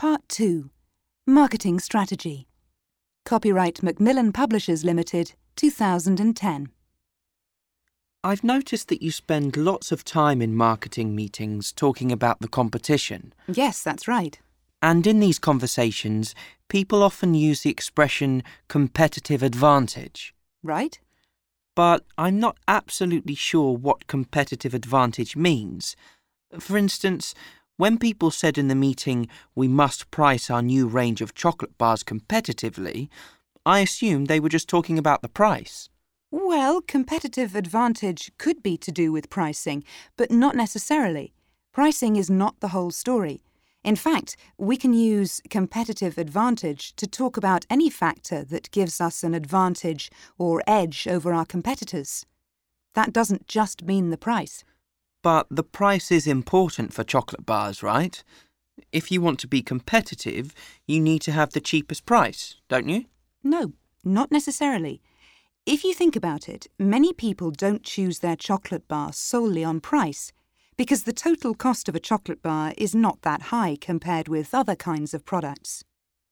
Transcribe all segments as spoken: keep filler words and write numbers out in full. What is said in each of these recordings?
Part two. Marketing Strategy. Copyright Macmillan Publishers Limited, two thousand ten. I've noticed that you spend lots of time in marketing meetings talking about the competition. Yes, that's right. And in these conversations, people often use the expression competitive advantage. Right? But I'm not absolutely sure what competitive advantage means. For instance, when people said in the meeting we must price our new range of chocolate bars competitively, I assumed they were just talking about the price. Well, competitive advantage could be to do with pricing, but not necessarily. Pricing is not the whole story. In fact, we can use competitive advantage to talk about any factor that gives us an advantage or edge over our competitors. That doesn't just mean the price. But the price is important for chocolate bars, right? If you want to be competitive, you need to have the cheapest price, don't you? No, not necessarily. If you think about it, many people don't choose their chocolate bar solely on price, because the total cost of a chocolate bar is not that high compared with other kinds of products.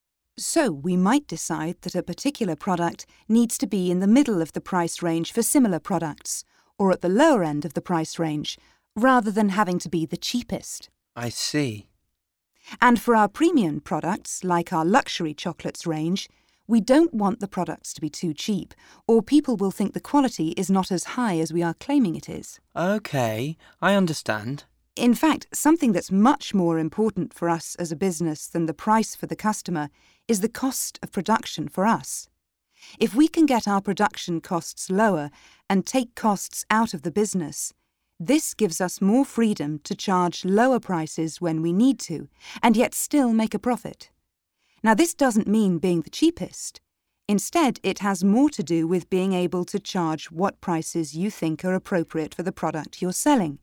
So we might decide that a particular product needs to be in the middle of the price range for similar products, or at the lower end of the price range, rather than having to be the cheapest. I see. And for our premium products, like our luxury chocolates range, we don't want the products to be too cheap, or people will think the quality is not as high as we are claiming it is. OK, I understand. In fact, something that's much more important for us as a business than the price for the customer is the cost of production for us. If we can get our production costs lower and take costs out of the business, this gives us more freedom to charge lower prices when we need to, and yet still make a profit. Now, this doesn't mean being the cheapest. Instead, it has more to do with being able to charge what prices you think are appropriate for the product you're selling.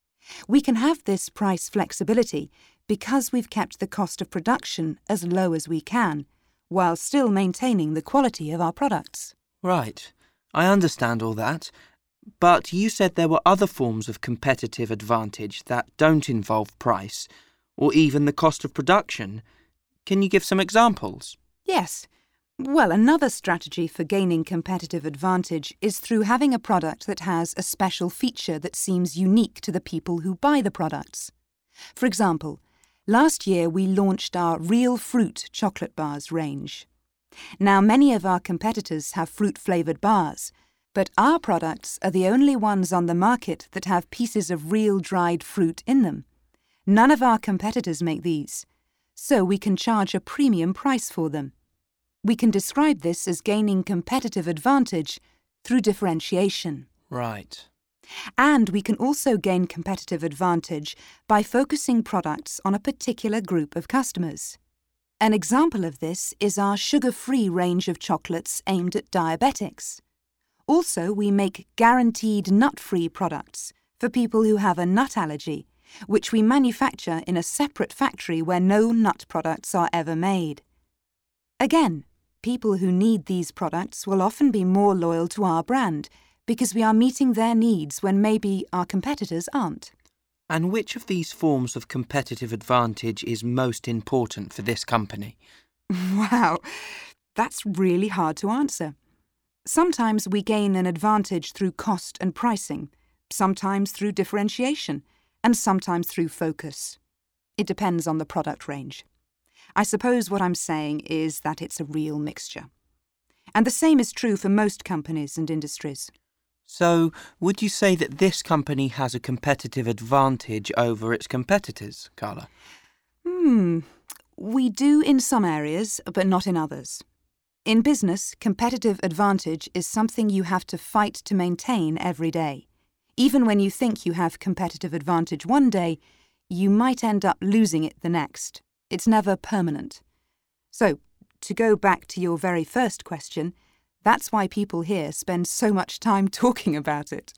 We can have this price flexibility because we've kept the cost of production as low as we can, while still maintaining the quality of our products. Right, I understand all that. But you said there were other forms of competitive advantage that don't involve price, or even the cost of production. Can you give some examples? Yes. Well, another strategy for gaining competitive advantage is through having a product that has a special feature that seems unique to the people who buy the products. For example, last year we launched our Real Fruit chocolate bars range. Now, many of our competitors have fruit-flavoured bars, but our products are the only ones on the market that have pieces of real dried fruit in them. None of our competitors make these, so we can charge a premium price for them. We can describe this as gaining competitive advantage through differentiation. Right. And we can also gain competitive advantage by focusing products on a particular group of customers. An example of this is our sugar-free range of chocolates aimed at diabetics. Also, we make guaranteed nut-free products for people who have a nut allergy, which we manufacture in a separate factory where no nut products are ever made. Again, people who need these products will often be more loyal to our brand because we are meeting their needs when maybe our competitors aren't. And which of these forms of competitive advantage is most important for this company? Wow, that's really hard to answer. Sometimes we gain an advantage through cost and pricing, sometimes through differentiation, and sometimes through focus. It depends on the product range. I suppose what I'm saying is that it's a real mixture. And the same is true for most companies and industries. So, would you say that this company has a competitive advantage over its competitors, Carla? Hmm, we do in some areas, but not in others. In business, competitive advantage is something you have to fight to maintain every day. Even when you think you have competitive advantage one day, you might end up losing it the next. It's never permanent. So, to go back to your very first question, that's why people here spend so much time talking about it.